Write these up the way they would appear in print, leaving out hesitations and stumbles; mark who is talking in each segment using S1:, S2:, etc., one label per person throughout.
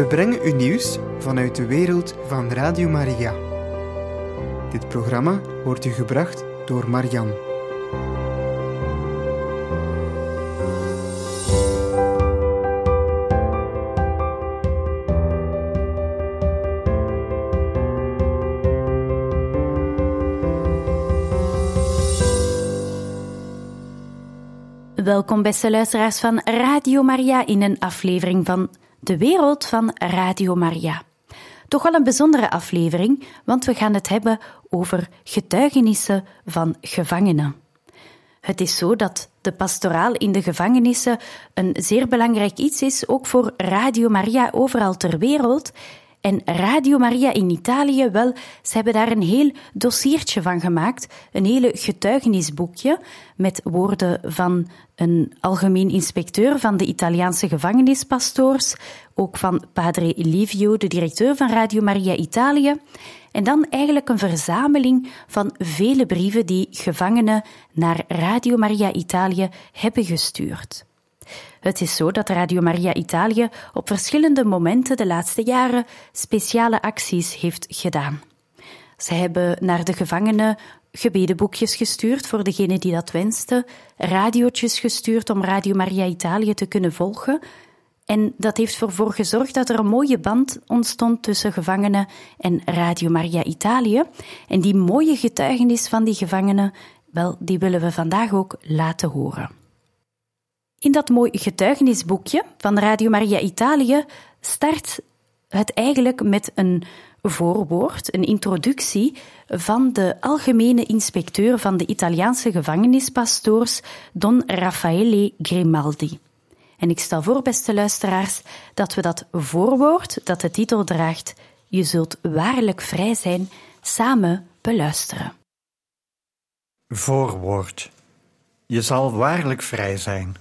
S1: We brengen u nieuws vanuit de wereld van Radio Maria. Dit programma wordt u gebracht door Marian.
S2: Welkom beste luisteraars van Radio Maria in een aflevering van De Wereld van Radio Maria. Toch wel een bijzondere aflevering, want we gaan het hebben over getuigenissen van gevangenen. Het is zo dat de pastoraal in de gevangenissen een zeer belangrijk iets is, ook voor Radio Maria overal ter wereld. En Radio Maria in Italië, wel, ze hebben daar een heel dossiertje van gemaakt. Een hele getuigenisboekje met woorden van een algemeen inspecteur van de Italiaanse gevangenispastoors, ook van Padre Livio, de directeur van Radio Maria Italië. En dan eigenlijk een verzameling van vele brieven die gevangenen naar Radio Maria Italië hebben gestuurd. Het is zo dat Radio Maria Italië op verschillende momenten de laatste jaren speciale acties heeft gedaan. Ze hebben naar de gevangenen gebedenboekjes gestuurd voor degenen die dat wensten, radiootjes gestuurd om Radio Maria Italië te kunnen volgen. En dat heeft ervoor gezorgd dat er een mooie band ontstond tussen gevangenen en Radio Maria Italië. En die mooie getuigenis van die gevangenen, wel, die willen we vandaag ook laten horen. In dat mooie getuigenisboekje van Radio Maria Italië start het eigenlijk met een voorwoord, een introductie van de algemene inspecteur van de Italiaanse gevangenispastoors, Don Raffaele Grimaldi. En ik stel voor, beste luisteraars, dat we dat voorwoord, dat de titel draagt, Je zult waarlijk vrij zijn, samen beluisteren.
S3: Voorwoord. Je zal waarlijk vrij zijn.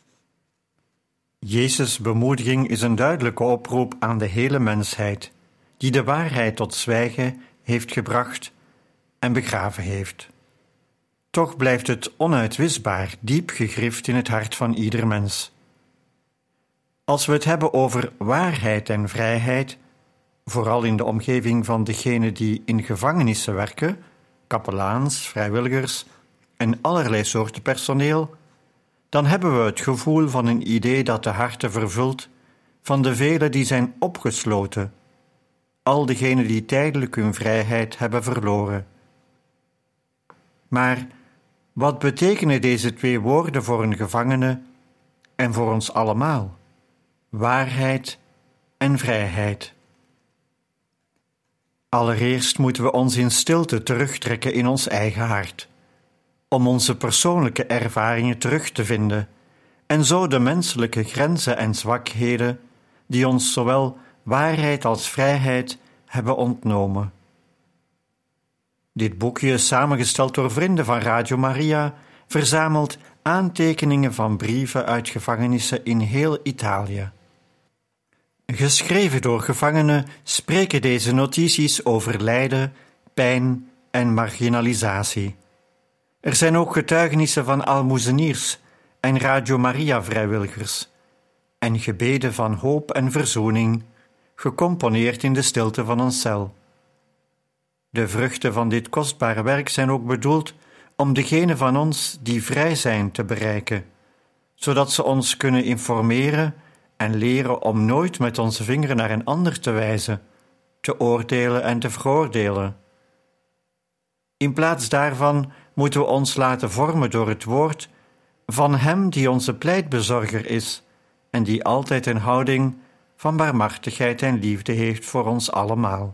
S3: Jezus' bemoediging is een duidelijke oproep aan de hele mensheid, die de waarheid tot zwijgen heeft gebracht en begraven heeft. Toch blijft het onuitwisbaar diep gegrift in het hart van ieder mens. Als we het hebben over waarheid en vrijheid, vooral in de omgeving van degenen die in gevangenissen werken, kapelaans, vrijwilligers en allerlei soorten personeel, dan hebben we het gevoel van een idee dat de harten vervult van de velen die zijn opgesloten, al degenen die tijdelijk hun vrijheid hebben verloren. Maar wat betekenen deze twee woorden voor een gevangene en voor ons allemaal? Waarheid en vrijheid. Allereerst moeten we ons in stilte terugtrekken in ons eigen hart, om onze persoonlijke ervaringen terug te vinden en zo de menselijke grenzen en zwakheden die ons zowel waarheid als vrijheid hebben ontnomen. Dit boekje, samengesteld door vrienden van Radio Maria, verzamelt aantekeningen van brieven uit gevangenissen in heel Italië. Geschreven door gevangenen spreken deze notities over lijden, pijn en marginalisatie. Er zijn ook getuigenissen van aalmoezeniers en Radio Maria-vrijwilligers en gebeden van hoop en verzoening, gecomponeerd in de stilte van een cel. De vruchten van dit kostbare werk zijn ook bedoeld om degenen van ons die vrij zijn te bereiken, zodat ze ons kunnen informeren en leren om nooit met onze vinger naar een ander te wijzen, te oordelen en te veroordelen. In plaats daarvan moeten we ons laten vormen door het woord van Hem die onze pleitbezorger is en die altijd een houding van barmhartigheid en liefde heeft voor ons allemaal.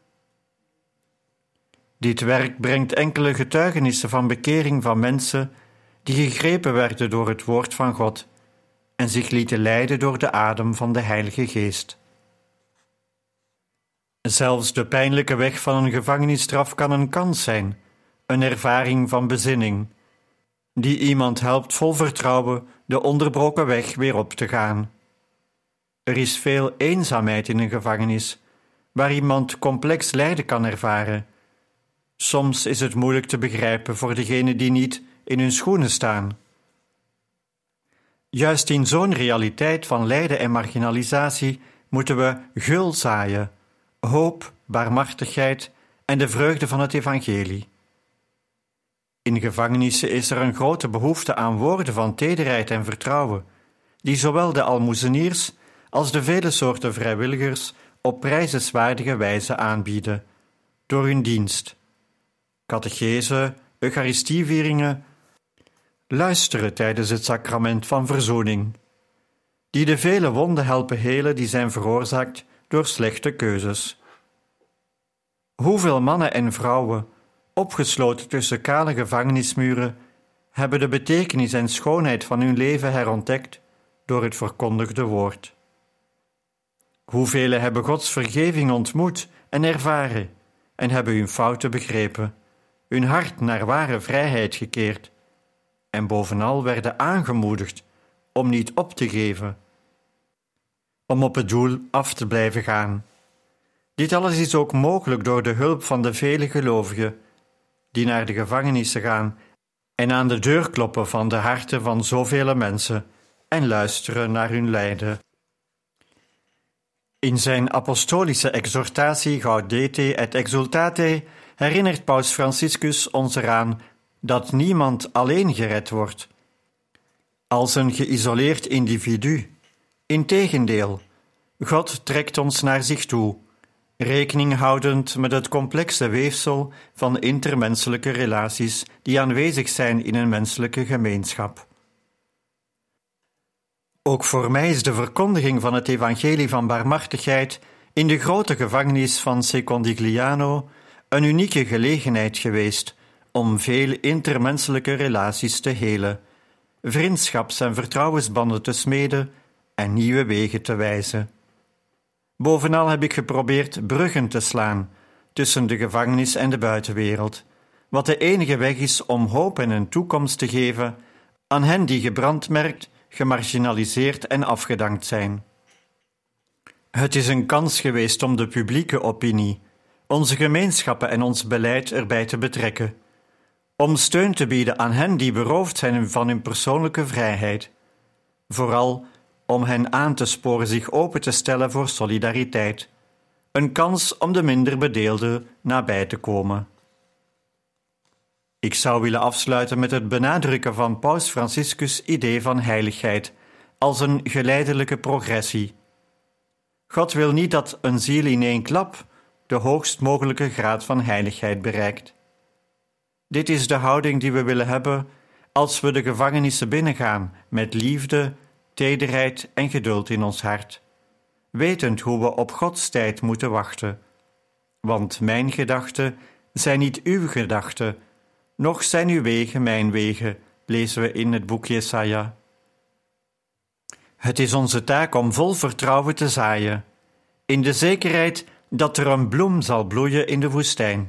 S3: Dit werk brengt enkele getuigenissen van bekering van mensen die gegrepen werden door het woord van God en zich lieten leiden door de adem van de Heilige Geest. Zelfs de pijnlijke weg van een gevangenisstraf kan een kans zijn, een ervaring van bezinning, die iemand helpt vol vertrouwen de onderbroken weg weer op te gaan. Er is veel eenzaamheid in een gevangenis, waar iemand complex lijden kan ervaren. Soms is het moeilijk te begrijpen voor degenen die niet in hun schoenen staan. Juist in zo'n realiteit van lijden en marginalisatie moeten we gul zaaien, hoop, barmhartigheid en de vreugde van het evangelie. In gevangenissen is er een grote behoefte aan woorden van tederheid en vertrouwen, die zowel de almoezeniers als de vele soorten vrijwilligers op prijzenswaardige wijze aanbieden, door hun dienst. Catechese, eucharistievieringen, luisteren tijdens het sacrament van verzoening, die de vele wonden helpen helen die zijn veroorzaakt door slechte keuzes. Hoeveel mannen en vrouwen, opgesloten tussen kale gevangenismuren, hebben de betekenis en schoonheid van hun leven herontdekt door het verkondigde woord. Hoeveel hebben Gods vergeving ontmoet en ervaren en hebben hun fouten begrepen, hun hart naar ware vrijheid gekeerd en bovenal werden aangemoedigd om niet op te geven, om op het doel af te blijven gaan. Dit alles is ook mogelijk door de hulp van de vele gelovigen die naar de gevangenissen gaan en aan de deur kloppen van de harten van zoveel mensen en luisteren naar hun lijden. In zijn apostolische exhortatie Gaudete et Exultate herinnert Paus Franciscus ons eraan dat niemand alleen gered wordt, als een geïsoleerd individu. Integendeel, God trekt ons naar zich toe, rekening houdend met het complexe weefsel van intermenselijke relaties die aanwezig zijn in een menselijke gemeenschap. Ook voor mij is de verkondiging van het evangelie van barmhartigheid in de grote gevangenis van Secondigliano een unieke gelegenheid geweest om veel intermenselijke relaties te helen, vriendschaps- en vertrouwensbanden te smeden en nieuwe wegen te wijzen. Bovenal heb ik geprobeerd bruggen te slaan tussen de gevangenis en de buitenwereld, wat de enige weg is om hoop en een toekomst te geven aan hen die gebrandmerkt, gemarginaliseerd en afgedankt zijn. Het is een kans geweest om de publieke opinie, onze gemeenschappen en ons beleid erbij te betrekken, om steun te bieden aan hen die beroofd zijn van hun persoonlijke vrijheid, vooral om hen aan te sporen zich open te stellen voor solidariteit, een kans om de minder bedeelden nabij te komen. Ik zou willen afsluiten met het benadrukken van Paus Franciscus' idee van heiligheid als een geleidelijke progressie. God wil niet dat een ziel in één klap de hoogst mogelijke graad van heiligheid bereikt. Dit is de houding die we willen hebben als we de gevangenissen binnengaan met liefde, tederheid en geduld in ons hart, wetend hoe we op Gods tijd moeten wachten. Want mijn gedachten zijn niet uw gedachten, noch zijn uw wegen mijn wegen, lezen we in het boek Jesaja. Het is onze taak om vol vertrouwen te zaaien, in de zekerheid dat er een bloem zal bloeien in de woestijn.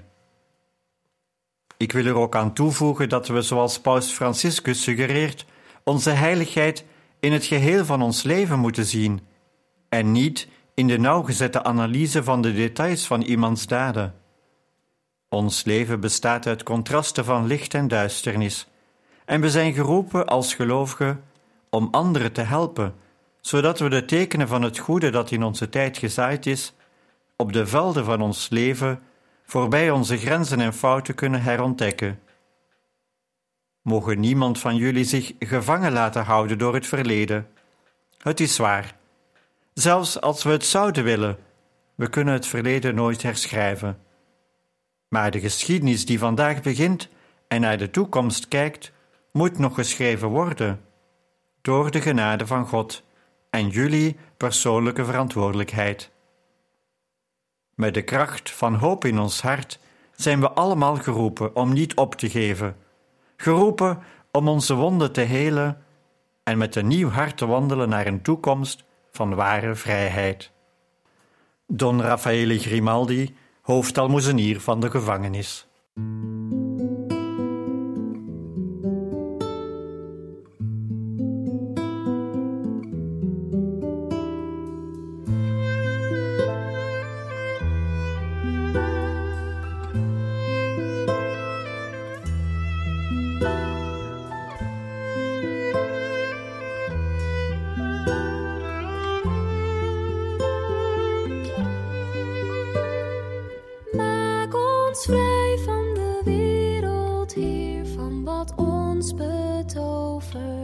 S3: Ik wil er ook aan toevoegen dat we, zoals Paus Franciscus suggereert, onze heiligheid in het geheel van ons leven moeten zien en niet in de nauwgezette analyse van de details van iemands daden. Ons leven bestaat uit contrasten van licht en duisternis en we zijn geroepen als gelovigen om anderen te helpen, zodat we de tekenen van het goede dat in onze tijd gezaaid is, op de velden van ons leven, voorbij onze grenzen en fouten kunnen herontdekken. Mogen niemand van jullie zich gevangen laten houden door het verleden. Het is waar. Zelfs als we het zouden willen, we kunnen het verleden nooit herschrijven. Maar de geschiedenis die vandaag begint en naar de toekomst kijkt, moet nog geschreven worden, door de genade van God en jullie persoonlijke verantwoordelijkheid. Met de kracht van hoop in ons hart zijn we allemaal geroepen om niet op te geven, geroepen om onze wonden te helen en met een nieuw hart te wandelen naar een toekomst van ware vrijheid. Don Raffaele Grimaldi, hoofdalmoezenier van de gevangenis.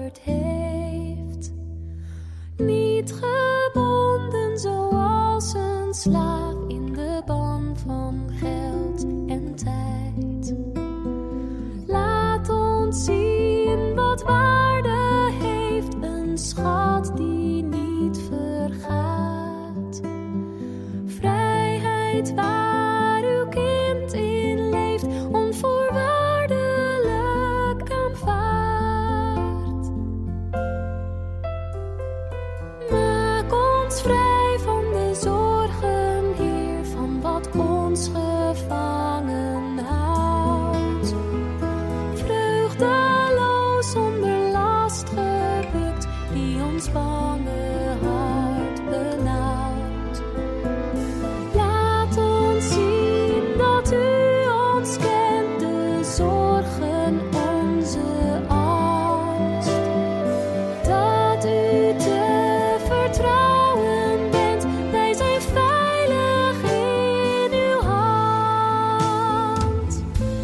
S4: geleerd heeft. Niet gebonden zoals een slaaf in de ban van geld en tijd. Laat ons zien wat waarde heeft, een schat die niet vergaat. Vrijheid waar uw kind in leeft, onvoorwaardelijk aanvaard. Maak ons vrij van de zorgen, Heer, van wat ons gevangen houdt. Vreugdeloos onder last gebukt, die ons bange hart benauwt. Laat ons zien dat u ons kent, de zorgen, onze angst. Dat u te vertrouwen bent, wij zijn veilig in uw hand.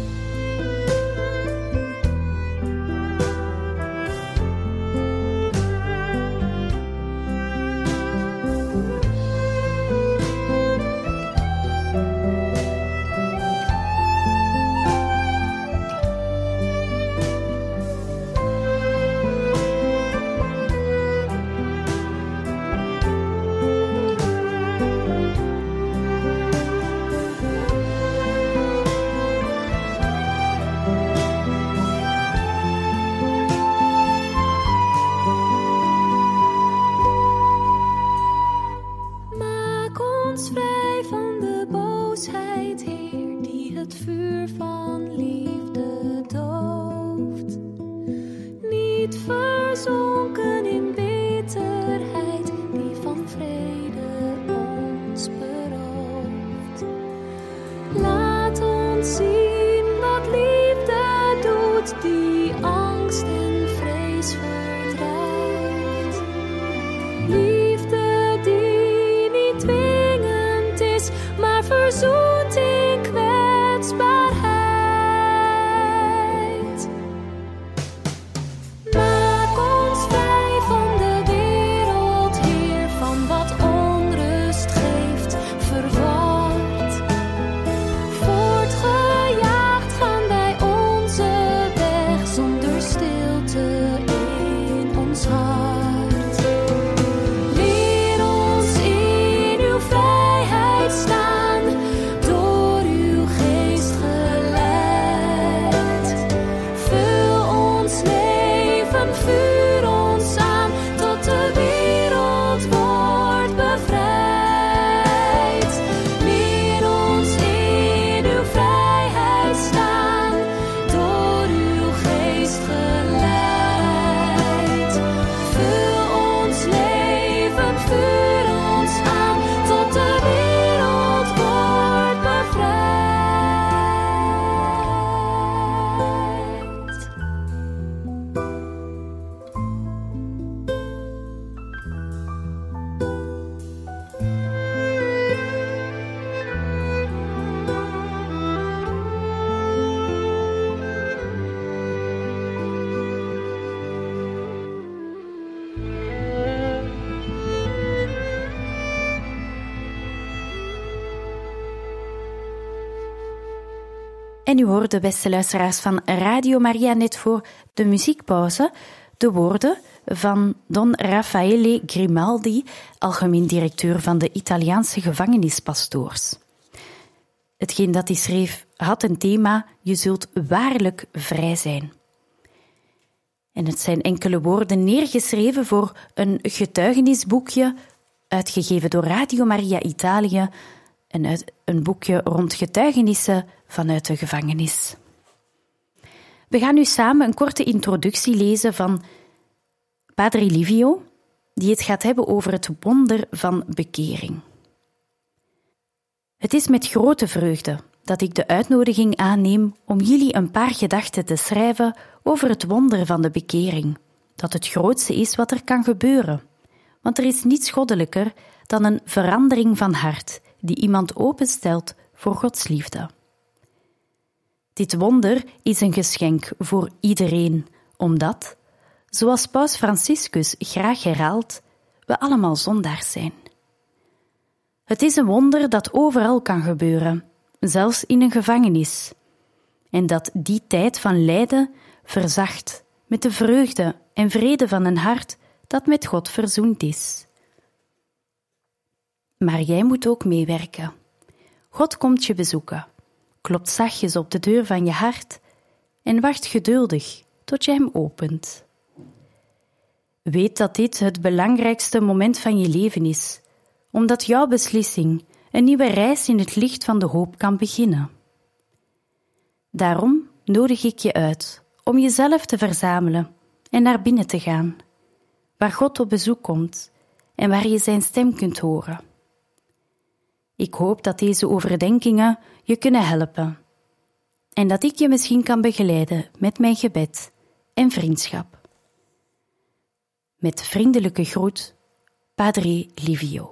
S4: Maak ons vrij van de boosheid, Heer, die het vuur van liefde dooft. Niet verzonken in bitterheid, die van vrede ons berooft. Laat ons zien wat liefde doet, die angst en vrees verdrijft. Liefde die niet dwingend is, maar verzoent in kwetsbaarheid. Maak ons vrij van de wereld, Heer, van wat onrust geeft, verward. Voortgejaagd gaan wij onze weg, zonder stilte in ons hart. Leer ons in uw vrijheid staan, door uw geest geleid. Vul ons leven, vuur ons aan, tot de wereld wordt bevrijd. Leer ons in uw vrijheid staan, door uw geest geleid. Vul ons leven, vuur ons aan, tot de wereld wordt bevrijd.
S2: En u hoorde, beste luisteraars van Radio Maria, net voor de muziekpauze de woorden van Don Raffaele Grimaldi, algemeen directeur van de Italiaanse gevangenispastoors. Hetgeen dat hij schreef had een thema: je zult waarlijk vrij zijn. En het zijn enkele woorden neergeschreven voor een getuigenisboekje, uitgegeven door Radio Maria Italië, en uit een boekje rond getuigenissen vanuit de gevangenis. We gaan nu samen een korte introductie lezen van Padre Livio, die het gaat hebben over het wonder van bekering. Het is met grote vreugde dat ik de uitnodiging aanneem om jullie een paar gedachten te schrijven over het wonder van de bekering, dat het grootste is wat er kan gebeuren. Want er is niets goddelijker dan een verandering van hart die iemand openstelt voor Gods liefde. Dit wonder is een geschenk voor iedereen, omdat, zoals Paus Franciscus graag herhaalt, we allemaal zondaars zijn. Het is een wonder dat overal kan gebeuren, zelfs in een gevangenis, en dat die tijd van lijden verzacht met de vreugde en vrede van een hart dat met God verzoend is. Maar jij moet ook meewerken. God komt je bezoeken, klopt zachtjes op de deur van je hart en wacht geduldig tot je hem opent. Weet dat dit het belangrijkste moment van je leven is, omdat jouw beslissing een nieuwe reis in het licht van de hoop kan beginnen. Daarom nodig ik je uit om jezelf te verzamelen en naar binnen te gaan, waar God op bezoek komt en waar je zijn stem kunt horen. Ik hoop dat deze overdenkingen je kunnen helpen en dat ik je misschien kan begeleiden met mijn gebed en vriendschap. Met vriendelijke groet, Padre Livio.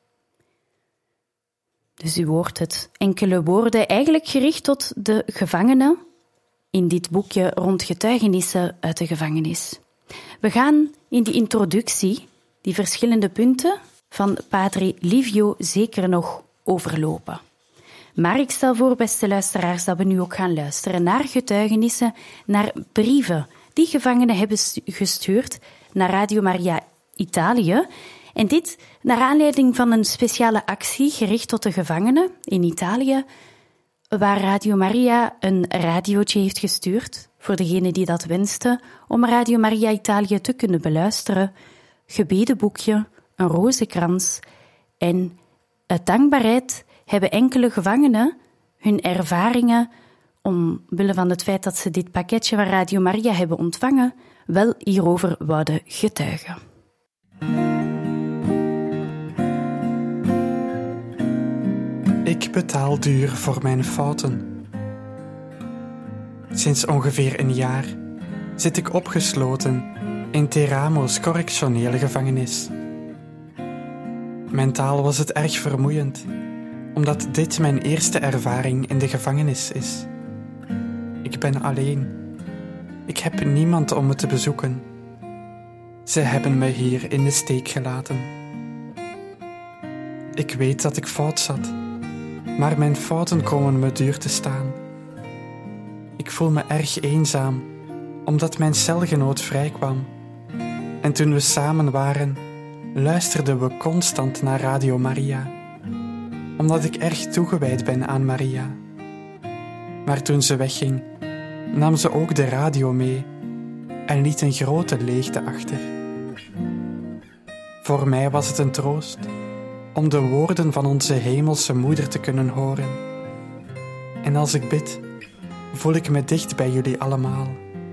S2: Dus u hoort het, enkele woorden eigenlijk gericht tot de gevangenen in dit boekje rond getuigenissen uit de gevangenis. We gaan in die introductie die verschillende punten van Padre Livio zeker nog overlopen. Maar ik stel voor, beste luisteraars, dat we nu ook gaan luisteren naar getuigenissen, naar brieven die gevangenen hebben gestuurd naar Radio Maria Italië. En dit naar aanleiding van een speciale actie gericht tot de gevangenen in Italië, waar Radio Maria een radiootje heeft gestuurd, voor degenen die dat wensten, om Radio Maria Italië te kunnen beluisteren, gebedenboekje, een rozenkrans en uit dankbaarheid hebben enkele gevangenen hun ervaringen, omwille van het feit dat ze dit pakketje van Radio Maria hebben ontvangen, wel hierover wouden getuigen.
S5: Ik betaal duur voor mijn fouten. Sinds ongeveer een jaar zit ik opgesloten in Teramo's correctionele gevangenis. Mentaal was het erg vermoeiend, omdat dit mijn eerste ervaring in de gevangenis is. Ik ben alleen. Ik heb niemand om me te bezoeken. Ze hebben me hier in de steek gelaten. Ik weet dat ik fout zat, maar mijn fouten komen me duur te staan. Ik voel me erg eenzaam, omdat mijn celgenoot vrijkwam. En toen we samen waren, luisterden we constant naar Radio Maria, omdat ik erg toegewijd ben aan Maria. Maar toen ze wegging, nam ze ook de radio mee en liet een grote leegte achter. Voor mij was het een troost om de woorden van onze hemelse moeder te kunnen horen. En als ik bid, voel ik me dicht bij jullie allemaal.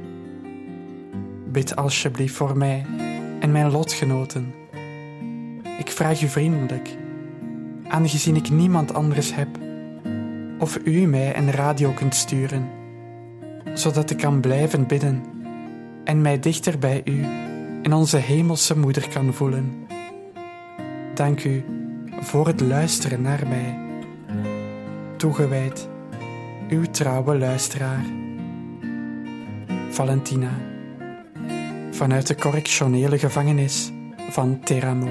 S5: Bid alsjeblieft voor mij en mijn lotgenoten. Ik vraag u vriendelijk, aangezien ik niemand anders heb, of u mij een radio kunt sturen, zodat ik kan blijven bidden en mij dichter bij u en onze hemelse moeder kan voelen. Dank u voor het luisteren naar mij. Toegewijd, uw trouwe luisteraar. Valentina, vanuit de correctionele gevangenis van Teramo.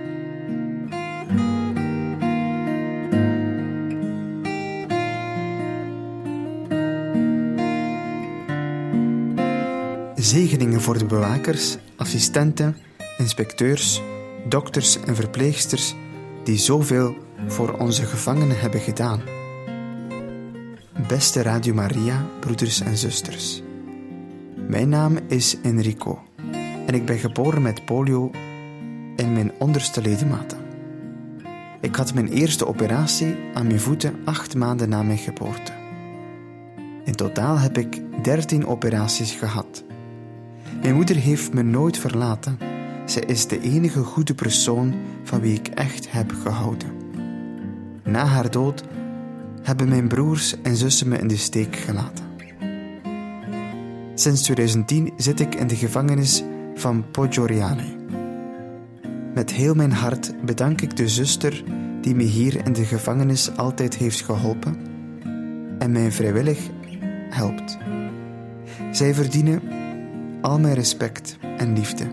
S1: Zegeningen voor de bewakers, assistenten, inspecteurs, dokters en verpleegsters die zoveel voor onze gevangenen hebben gedaan. Beste Radio Maria, broeders en zusters. Mijn naam is Enrico en ik ben geboren met polio in mijn onderste ledematen. Ik had mijn eerste operatie aan mijn voeten 8 maanden na mijn geboorte. In totaal heb ik 13 operaties gehad. Mijn moeder heeft me nooit verlaten. Zij is de enige goede persoon van wie ik echt heb gehouden. Na haar dood hebben mijn broers en zussen me in de steek gelaten. Sinds 2010 zit ik in de gevangenis van Poggioreale. Met heel mijn hart bedank ik de zuster die me hier in de gevangenis altijd heeft geholpen en mij vrijwillig helpt. Zij verdienen al mijn respect en liefde.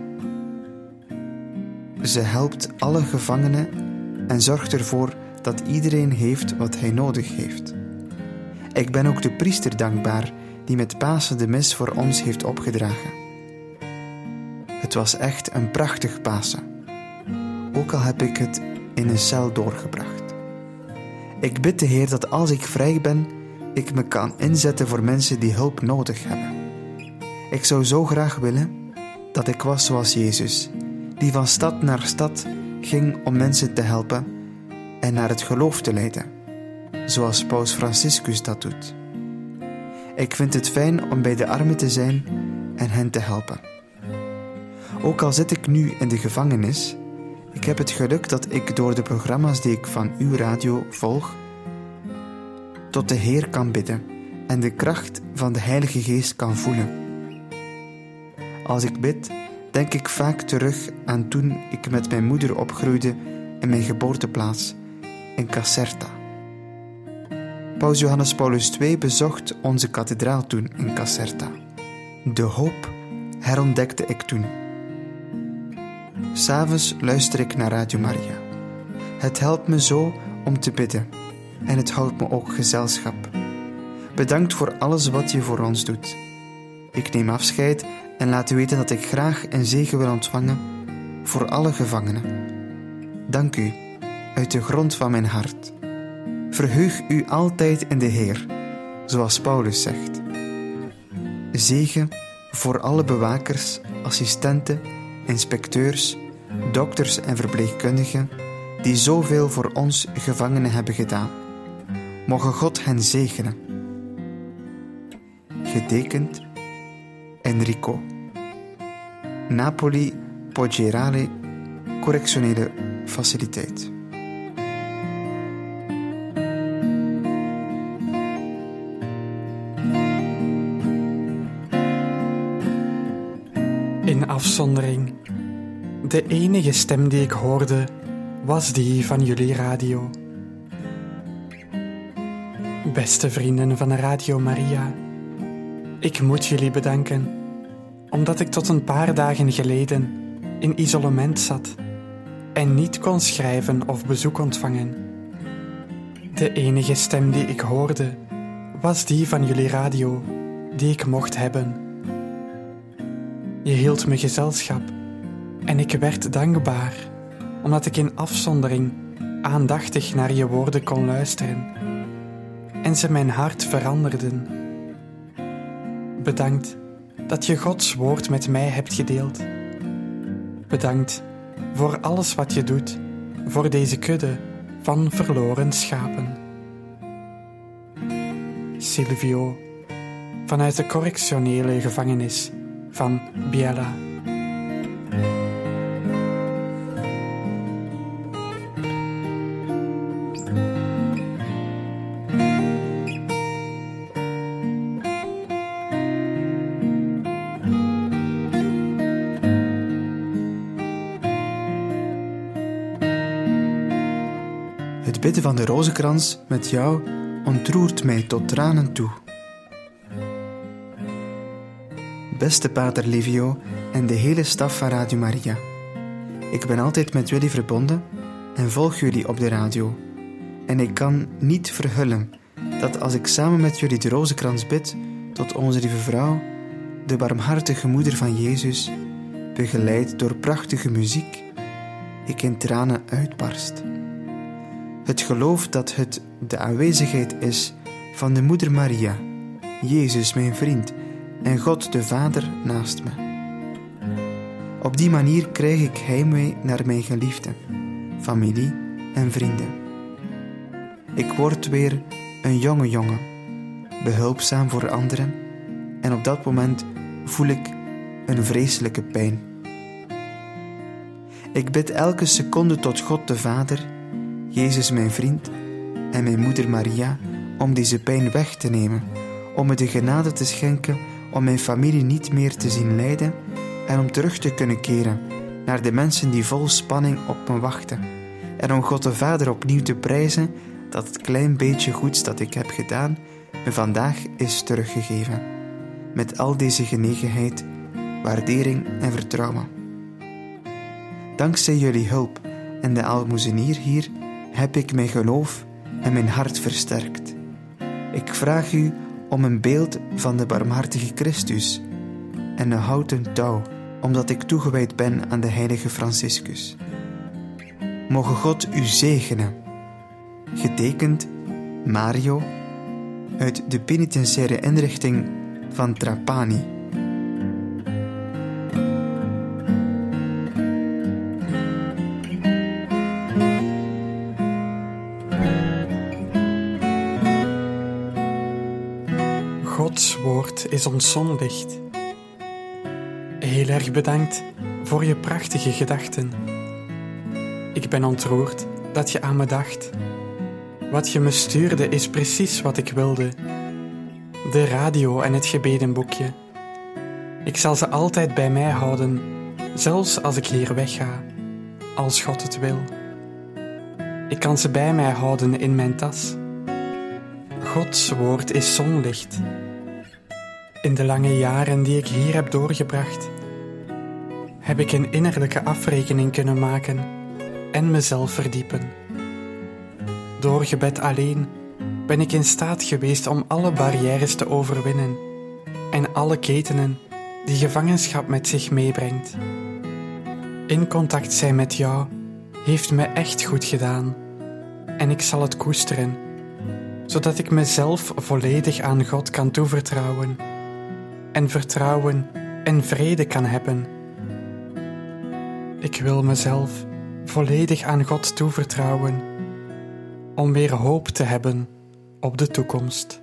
S1: Ze helpt alle gevangenen en zorgt ervoor dat iedereen heeft wat hij nodig heeft. Ik ben ook de priester dankbaar die met Pasen de mis voor ons heeft opgedragen. Het was echt een prachtig Pasen, ook al heb ik het in een cel doorgebracht. Ik bid de Heer dat als ik vrij ben, ik me kan inzetten voor mensen die hulp nodig hebben. Ik zou zo graag willen dat ik was zoals Jezus, die van stad naar stad ging om mensen te helpen en naar het geloof te leiden, zoals Paus Franciscus dat doet. Ik vind het fijn om bij de armen te zijn en hen te helpen. Ook al zit ik nu in de gevangenis, ik heb het geluk dat ik door de programma's die ik van uw radio volg, tot de Heer kan bidden en de kracht van de Heilige Geest kan voelen. Als ik bid, denk ik vaak terug aan toen ik met mijn moeder opgroeide in mijn geboorteplaats, in Caserta. Paus Johannes Paulus II bezocht onze kathedraal toen in Caserta. De hoop herontdekte ik toen. 'S'avonds luister ik naar Radio Maria. Het helpt me zo om te bidden en het houdt me ook gezelschap. Bedankt voor alles wat je voor ons doet. Ik neem afscheid en laat u weten dat ik graag een zegen wil ontvangen voor alle gevangenen. Dank u uit de grond van mijn hart. Verheug u altijd in de Heer, zoals Paulus zegt. Zegen voor alle bewakers, assistenten, inspecteurs, dokters en verpleegkundigen die zoveel voor ons gevangenen hebben gedaan. Mogen God hen zegenen. Getekend Enrico. Napoli Poggerale Correctionele Faciliteit.
S5: In afzondering. De enige stem die ik hoorde was die van jullie radio. Beste vrienden van Radio Maria, ik moet jullie bedanken, omdat ik tot een paar dagen geleden in isolement zat en niet kon schrijven of bezoek ontvangen. De enige stem die ik hoorde was die van jullie radio, die ik mocht hebben. Je hield me gezelschap en ik werd dankbaar, omdat ik in afzondering aandachtig naar je woorden kon luisteren en ze mijn hart veranderden. Bedankt dat je Gods woord met mij hebt gedeeld. Bedankt voor alles wat je doet voor deze kudde van verloren schapen. Silvio, vanuit de correctionele gevangenis van Biella.
S1: Het bidden van de rozenkrans met jou ontroert mij tot tranen toe. Beste Pater Livio en de hele staf van Radio Maria. Ik ben altijd met jullie verbonden en volg jullie op de radio. En ik kan niet verhullen dat als ik samen met jullie de rozenkrans bid tot onze lieve vrouw, de barmhartige moeder van Jezus, begeleid door prachtige muziek, ik in tranen uitbarst. Het geloof dat het de aanwezigheid is van de Moeder Maria, Jezus mijn vriend en God de Vader naast me. Op die manier krijg ik heimwee naar mijn geliefden, familie en vrienden. Ik word weer een jonge jongen, behulpzaam voor anderen en op dat moment voel ik een vreselijke pijn. Ik bid elke seconde tot God de Vader, Jezus mijn vriend en mijn moeder Maria om deze pijn weg te nemen, om me de genade te schenken om mijn familie niet meer te zien lijden en om terug te kunnen keren naar de mensen die vol spanning op me wachten en om God de Vader opnieuw te prijzen dat het klein beetje goeds dat ik heb gedaan me vandaag is teruggegeven. Met al deze genegenheid waardering en vertrouwen. Dankzij jullie hulp en de aalmoezenier hier heb ik mijn geloof en mijn hart versterkt. Ik vraag u om een beeld van de barmhartige Christus en een houten touw, omdat ik toegewijd ben aan de heilige Franciscus. Moge God u zegenen. Getekend Mario uit de penitentiaire inrichting van Trapani.
S5: Gods woord is ons zonlicht. Heel erg bedankt voor je prachtige gedachten. Ik ben ontroerd dat je aan me dacht. Wat je me stuurde is precies wat ik wilde. De radio en het gebedenboekje. Ik zal ze altijd bij mij houden, zelfs als ik hier wegga, als God het wil. Ik kan ze bij mij houden in mijn tas. Gods woord is zonlicht. In de lange jaren die ik hier heb doorgebracht, heb ik een innerlijke afrekening kunnen maken en mezelf verdiepen. Door gebed alleen ben ik in staat geweest om alle barrières te overwinnen en alle ketenen die gevangenschap met zich meebrengt. In contact zijn met jou heeft me echt goed gedaan en ik zal het koesteren, zodat ik mezelf volledig aan God kan toevertrouwen en vertrouwen en vrede kan hebben. Ik wil mezelf volledig aan God toevertrouwen om weer hoop te hebben op de toekomst.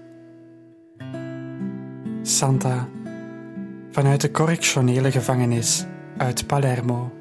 S5: Santa, vanuit de correctionele gevangenis uit Palermo.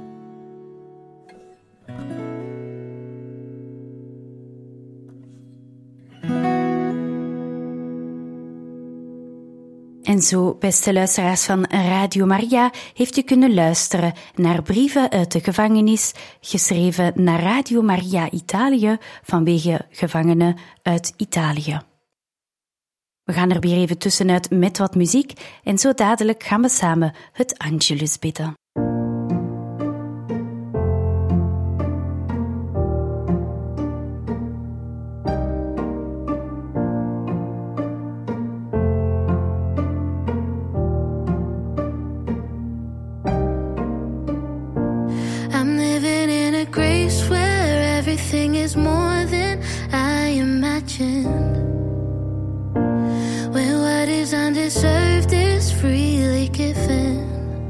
S2: En zo, beste luisteraars van Radio Maria, heeft u kunnen luisteren naar brieven uit de gevangenis, geschreven naar Radio Maria Italië vanwege gevangenen uit Italië. We gaan er weer even tussenuit met wat muziek en zo dadelijk gaan we samen het Angelus bidden.
S4: I'm living in a grace where everything is more than I imagined, where what is undeserved is freely given.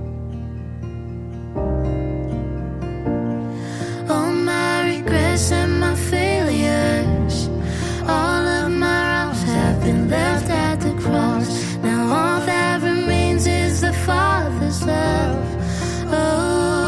S4: All my regrets and my failures, all of my wrongs have been left at the cross. Now all that remains is the Father's love. Oh,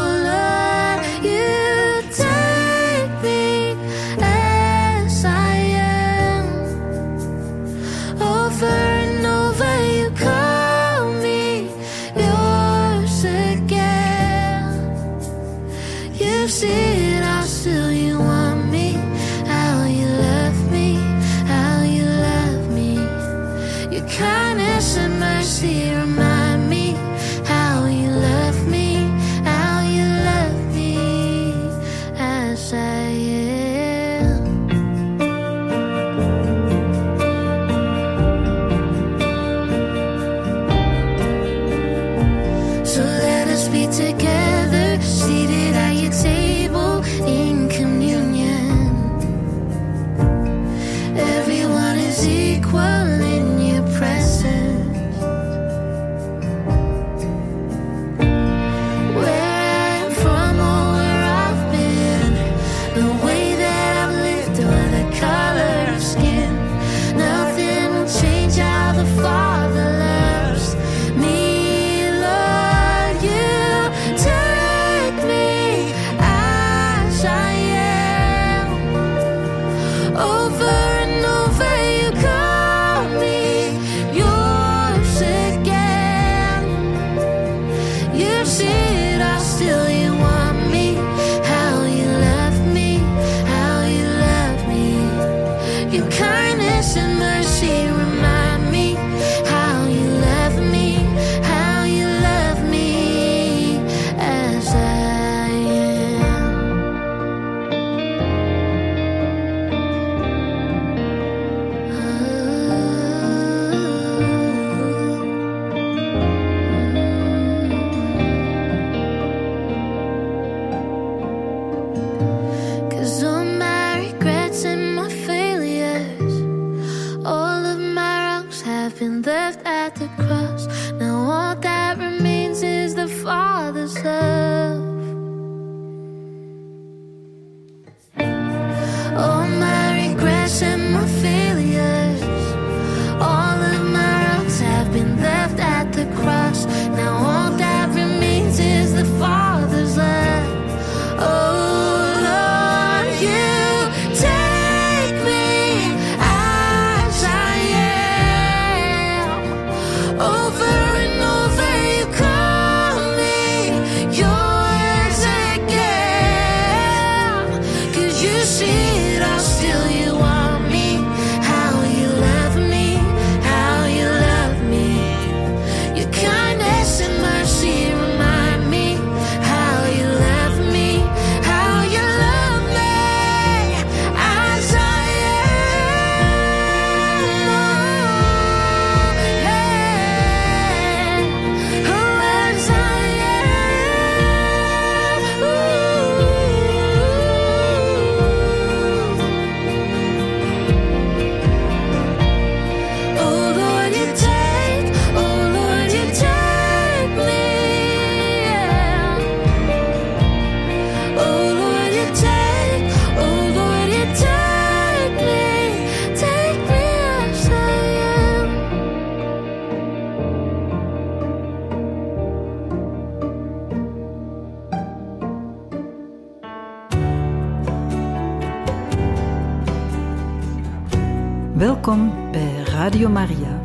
S4: kindness and mercy remind me how you love me, how you love me as I am. So let us be together, seated at your table in communion. Everyone is equal in your presence. Where I'm from or where I've been, the way that I've lived or the color of skin, nothing will change how the Father loves me. Lord, you take me as I am. Over and over you call me yours again. You've seen I still you want me, how you love me, how you love me. Your kindness and mercy remind me how you love me, how you love me
S2: Welkom bij Radio Maria.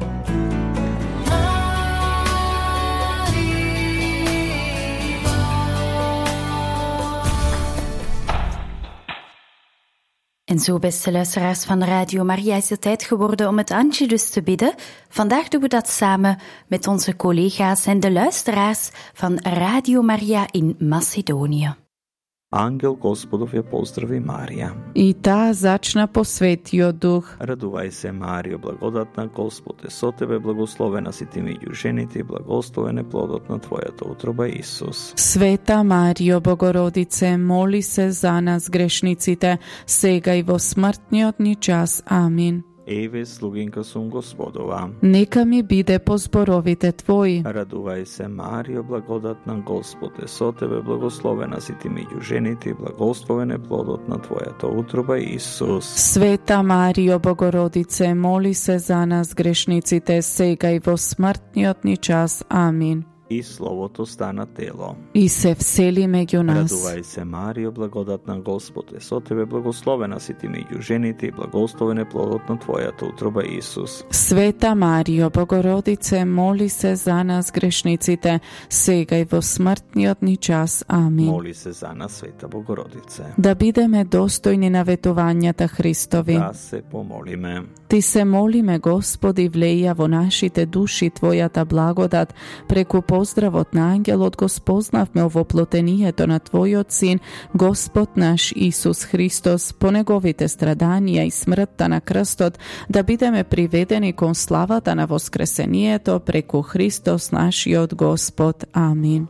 S2: En zo, beste luisteraars van Radio Maria, is het tijd geworden om het Angelus te bidden. Vandaag doen we dat samen met onze collega's en de luisteraars van Radio Maria in Macedonië.
S6: Ангел Господов я поздрави Марija.
S7: I ta začna posvetio duh.
S6: Raduvaj se Marijo, blagodatna Gospod je so tebe, blagoslovena si ti među ženiti i blagosloven je plodotna tvojata utroba Isus.
S7: Sveta Marijo, Bogorodice, moli se za nas grešnicite, segaj vo smrtnjotni čas. Amin.
S6: Eve, sluginka sum Gospodova.
S7: Neka mi bide po zborovite tvoji.
S6: Raduvaj se Marijo, blagodatna Gospod je so tebe, blagoslovena si ti među ženiti i blagosloven je plodotna tvojata utroba Isus.
S7: Sveta Marijo, Bogorodice, moli se za nas grešnicite, segaj vo smrtnjotni čas. Amin.
S6: I slovo to stana telo.
S7: I se vseli među nas.
S6: Raduvaj se Marijo, blagodatna Gospod je so tebe, blagoslovena si ti među ženiti i blagosloven je plodotna tvojata utroba Isus.
S7: Sveta Marijo, Bogorodice, moli se za nas grešnicite, segaj vo smrtnjotni čas. Amin.
S6: Moli se za nas, Sveta Bogorodice.
S7: Da bideme dostojni navetovanjata Hristovi.
S6: Da se pomolime.
S7: Ti se molime, Gospodi, vleja vo našite duši tvojata blagodat, preku pozdravot na angel od Gospoznavme ovo plotenijeto na tvojot sin, Gospod naš Isus Hristos, po negovite stradanija i smrta na krstot, da bideme privedeni kon slavata na voskresenijeto preku Hristos naš i od Gospod. Amin.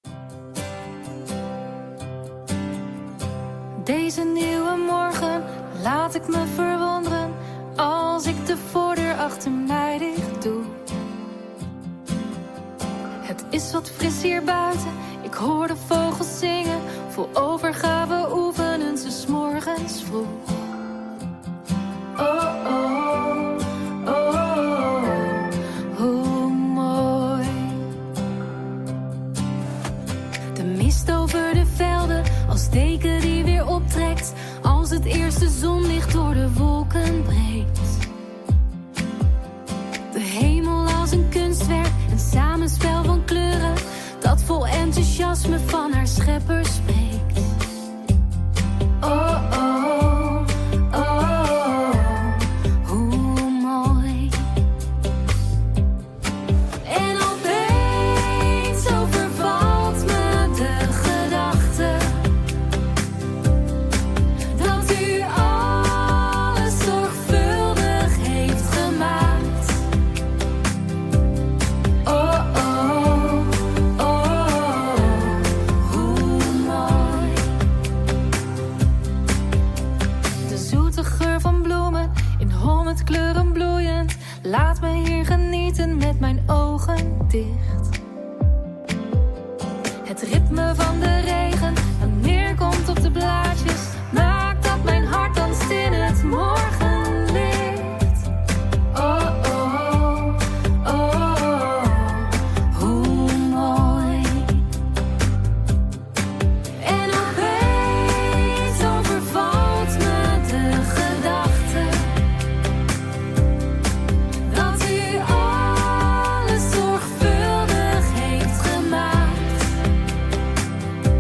S4: Deze nieuwe morgen laat ik me verwonderen als ik de voordeur achter mij dicht doe. Het is wat fris hier buiten, ik hoor de vogels zingen. Vol overgave oefenen ze 's morgens vroeg. Oh, oh, oh, oh, hoe mooi. De mist over de velden, als deken die weer optrekt. Als het eerste zonlicht door de wolken breekt. De hemel als een kunstwerk, een samenspel van kleuren dat vol enthousiasme van haar schepper spreekt. Oh, oh, oh, oh, hoe mooi. En opeens overvalt me de gedachte dat u alles zorgvuldig heeft gemaakt. Oh, oh, oh, hoe mooi. De zoete geur van bloemen in 100 kleuren bloeiend, laat me hier genieten met mijn ogen dicht. Het ritme van de regen dat neerkomt op de blaadjes maakt dat mijn hart danst in het morgenlicht. Oh, oh, oh, oh, hoe mooi. En opeens overvalt me de gedachte dat u alles zorgvuldig heeft gemaakt.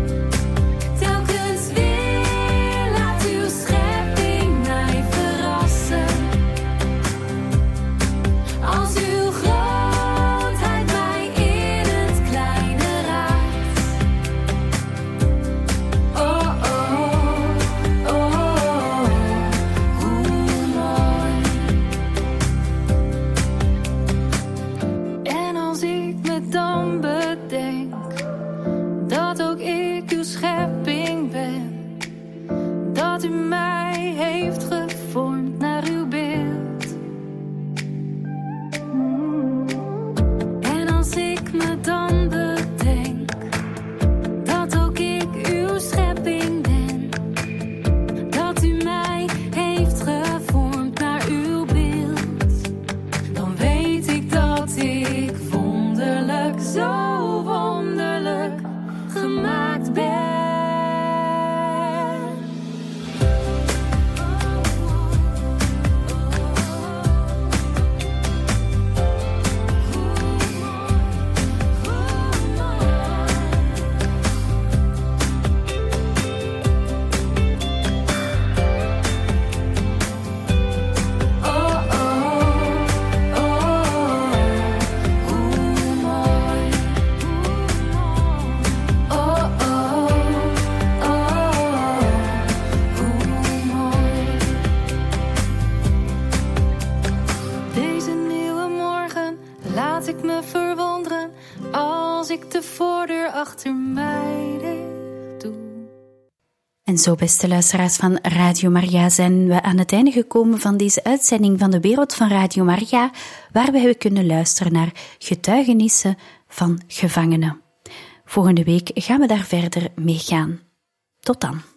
S4: voordeur achter mij dicht doe.
S2: En zo, beste luisteraars van Radio Maria, zijn we aan het einde gekomen van deze uitzending van de Wereld van Radio Maria, waar we hebben kunnen luisteren naar getuigenissen van gevangenen. Volgende week gaan we daar verder mee gaan. Tot dan.